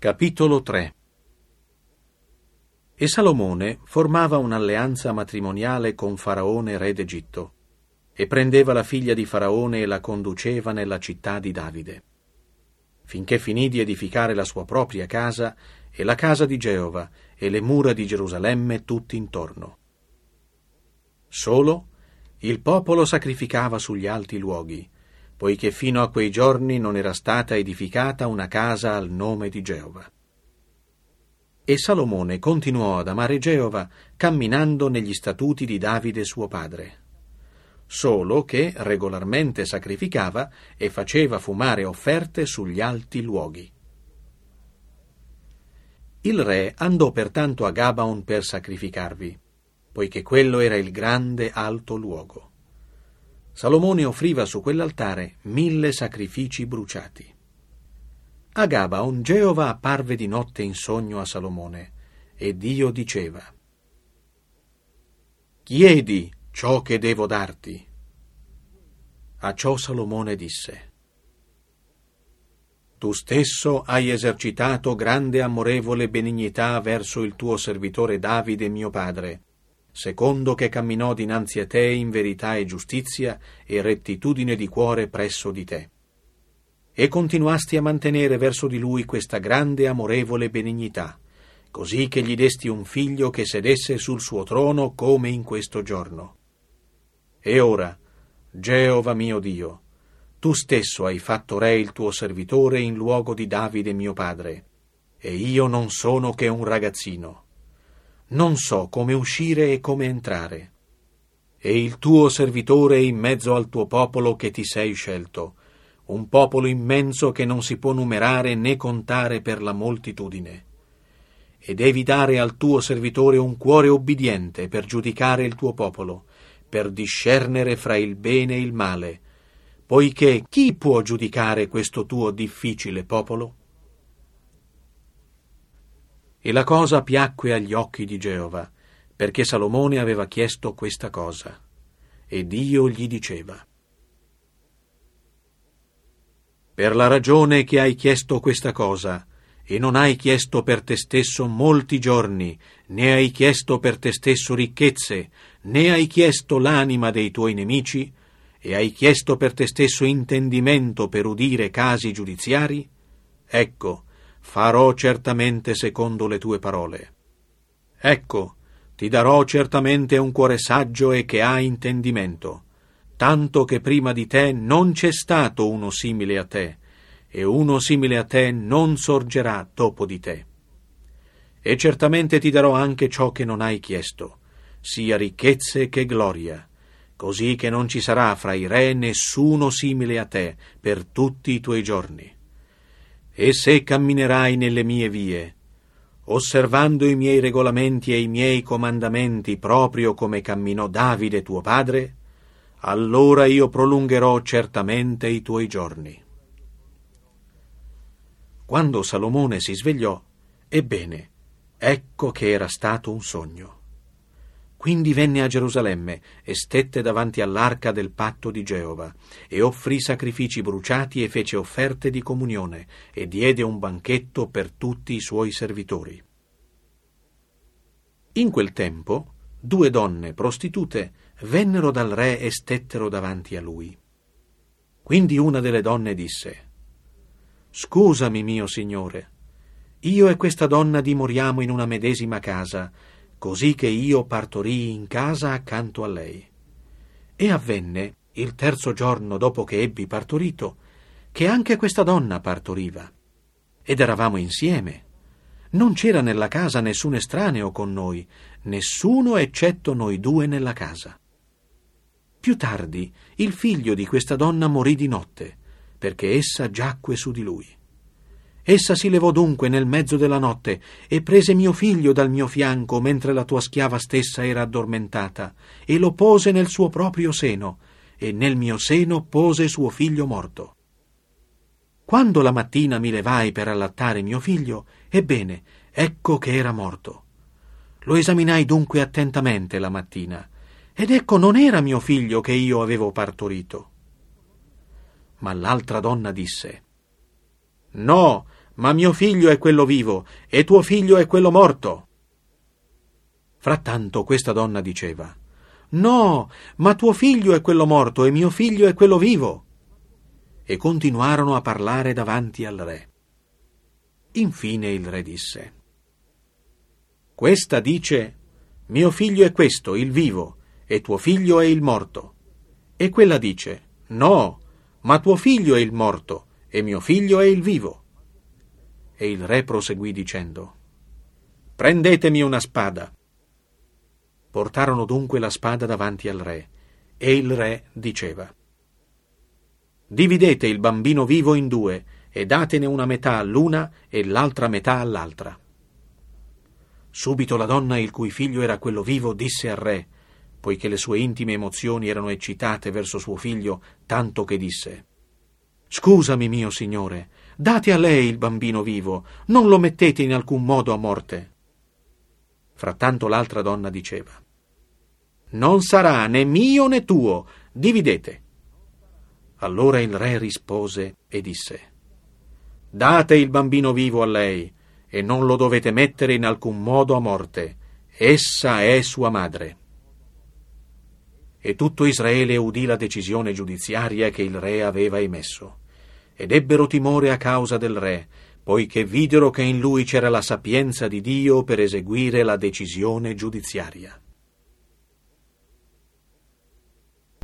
Capitolo 3. E Salomone formava un'alleanza matrimoniale con Faraone re d'Egitto, e prendeva la figlia di Faraone e la conduceva nella città di Davide, finché finì di edificare la sua propria casa e la casa di Geova e le mura di Gerusalemme tutti intorno. Solo il popolo sacrificava sugli alti luoghi, poiché fino a quei giorni non era stata edificata una casa al nome di Geova. E Salomone continuò ad amare Geova camminando negli statuti di Davide suo padre, solo che regolarmente sacrificava e faceva fumare offerte sugli alti luoghi. Il re andò pertanto a Gabaon per sacrificarvi, poiché quello era il grande alto luogo. Salomone offriva su quell'altare 1000 sacrifici bruciati. A Gabaon Geova apparve di notte in sogno a Salomone, e Dio diceva: «Chiedi ciò che devo darti». A ciò Salomone disse: «Tu stesso hai esercitato grande amorevole benignità verso il tuo servitore Davide mio padre, secondo che camminò dinanzi a te in verità e giustizia e rettitudine di cuore presso di te. E continuasti a mantenere verso di lui questa grande amorevole benignità, così che gli desti un figlio che sedesse sul suo trono come in questo giorno. E ora, Geova mio Dio, tu stesso hai fatto re il tuo servitore in luogo di Davide mio padre, e io non sono che un ragazzino. Non so come uscire e come entrare. E il tuo servitore è in mezzo al tuo popolo che ti sei scelto, un popolo immenso che non si può numerare né contare per la moltitudine. E devi dare al tuo servitore un cuore obbediente per giudicare il tuo popolo, per discernere fra il bene e il male, poiché chi può giudicare questo tuo difficile popolo? E la cosa piacque agli occhi di Geova, perché Salomone aveva chiesto questa cosa. E Dio gli diceva: «Per la ragione che hai chiesto questa cosa, e non hai chiesto per te stesso molti giorni, né hai chiesto per te stesso ricchezze, né hai chiesto l'anima dei tuoi nemici, e hai chiesto per te stesso intendimento per udire casi giudiziari, ecco, farò certamente secondo le tue parole. Ecco, ti darò certamente un cuore saggio e che ha intendimento, tanto che prima di te non c'è stato uno simile a te, e uno simile a te non sorgerà dopo di te. E certamente ti darò anche ciò che non hai chiesto, sia ricchezze che gloria, così che non ci sarà fra i re nessuno simile a te per tutti i tuoi giorni. E se camminerai nelle mie vie, osservando i miei regolamenti e i miei comandamenti proprio come camminò Davide tuo padre, allora io prolungherò certamente i tuoi giorni». Quando Salomone si svegliò, ebbene, ecco che era stato un sogno. Quindi venne a Gerusalemme e stette davanti all'arca del patto di Geova, e offrì sacrifici bruciati e fece offerte di comunione, e diede un banchetto per tutti i suoi servitori. In quel tempo 2 donne prostitute vennero dal re e stettero davanti a lui. Quindi una delle donne disse: «Scusami, mio signore, io e questa donna dimoriamo in una medesima casa, così che io partorii in casa accanto a lei. E avvenne, il 3° giorno dopo che ebbi partorito, che anche questa donna partoriva. Ed eravamo insieme. Non c'era nella casa nessun estraneo con noi, nessuno eccetto noi 2 nella casa. Più tardi, il figlio di questa donna morì di notte, perché essa giacque su di lui. Essa si levò dunque nel mezzo della notte e prese mio figlio dal mio fianco mentre la tua schiava stessa era addormentata, e lo pose nel suo proprio seno, e nel mio seno pose suo figlio morto. Quando la mattina mi levai per allattare mio figlio, ebbene, ecco che era morto. Lo esaminai dunque attentamente la mattina, ed ecco non era mio figlio che io avevo partorito. Ma l'altra donna disse: «No, ma mio figlio è quello vivo, e tuo figlio è quello morto. Frattanto questa donna diceva: no, ma tuo figlio è quello morto, e mio figlio è quello vivo. E continuarono a parlare davanti al re. Infine il re disse: questa dice: mio figlio è questo, il vivo, e tuo figlio è il morto. E quella dice: no, ma tuo figlio è il morto, e mio figlio è il vivo. E il re proseguì dicendo: prendetemi una spada. Portarono dunque la spada davanti al re, e il re diceva: dividete il bambino vivo in due, e datene una metà all'una e l'altra metà all'altra. Subito la donna il cui figlio era quello vivo disse al re, poiché le sue intime emozioni erano eccitate verso suo figlio, tanto che disse: scusami, mio signore, date a lei il bambino vivo, non lo mettete in alcun modo a morte. Frattanto l'altra donna diceva: non sarà né mio né tuo, dividete. Allora il re rispose e disse: date il bambino vivo a lei, e non lo dovete mettere in alcun modo a morte. Essa è sua madre. E tutto Israele udì la decisione giudiziaria che il re aveva emesso, ed ebbero timore a causa del re, poiché videro che in lui c'era la sapienza di Dio per eseguire la decisione giudiziaria.